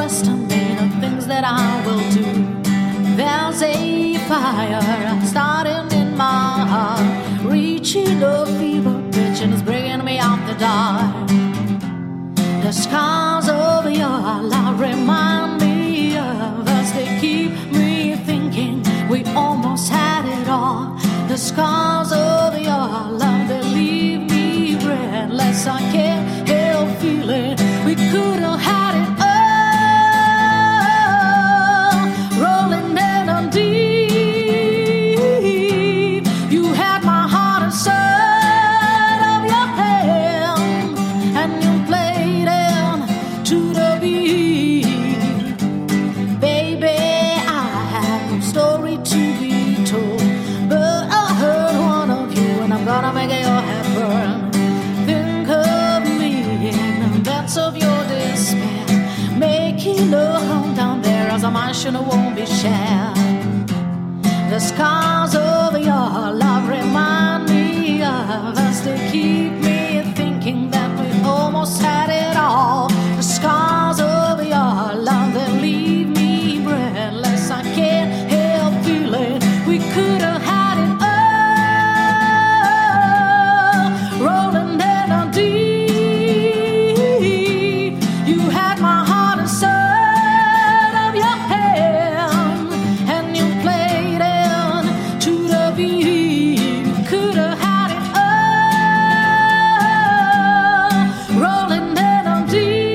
underestimate the things that I will do. There's a fire starting in my heart, reaching a fever pitch and it's bringing me out the dark. The scars of your love remind me of us. They keep me thinking we almost had it all. The scars of your love, they leave me breathless. I can't help feeling we could have had it all. Rolling down deep, you had my heart inside of your hand, and you played it to the beat. Baby, I have no story to be told, but I heard one of you and I'm gonna make your head burn. Think of me in the depths of your despair, making a home down there as a mansion won't be shared. The scars of your love remind me of us. They keep me thinking that we almost had it all. The scars of your love, they leave me breathless. I can't help feeling we could have had it all. Rolling down deep, you had my heart inside of your hand, and you played it to the beat. You could have had it all. Rolling down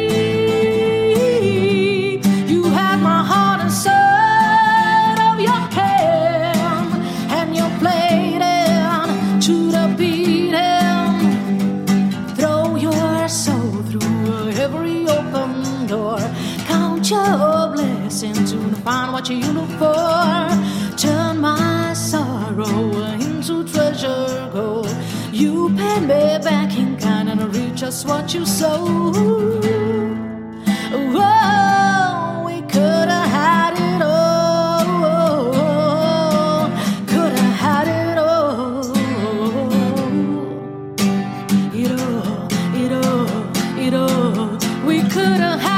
deep, you had my heart inside of your hand, and you played it to the beat. Throw your soul through every open door. Count your blessings to find what you look for. Turn my sorrow into treasure gold. You pay me back in kind and reap just what you sow. Oh, we could have had it all. Could have had it all. It all. We could have had